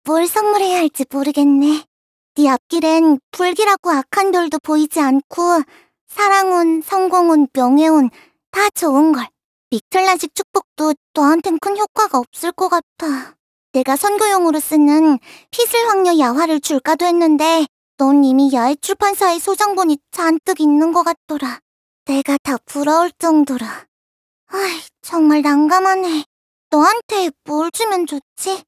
뭘 선물해야 할지 모르겠네. 네 앞길엔 불길하고 악한 돌도 보이지 않고 사랑운, 성공운, 명예운 다 좋은걸. 미틀라식 축복도 너한텐 큰 효과가 없을 것 같아. 내가 선교용으로 쓰는 피슬황녀 야화를 줄까도 했는데 넌 이미 야외 출판사에 소장본이 잔뜩 있는 것 같더라. 내가 다 부러울 정도라. 아이, 정말 난감하네. 너한테 뭘 주면 좋지?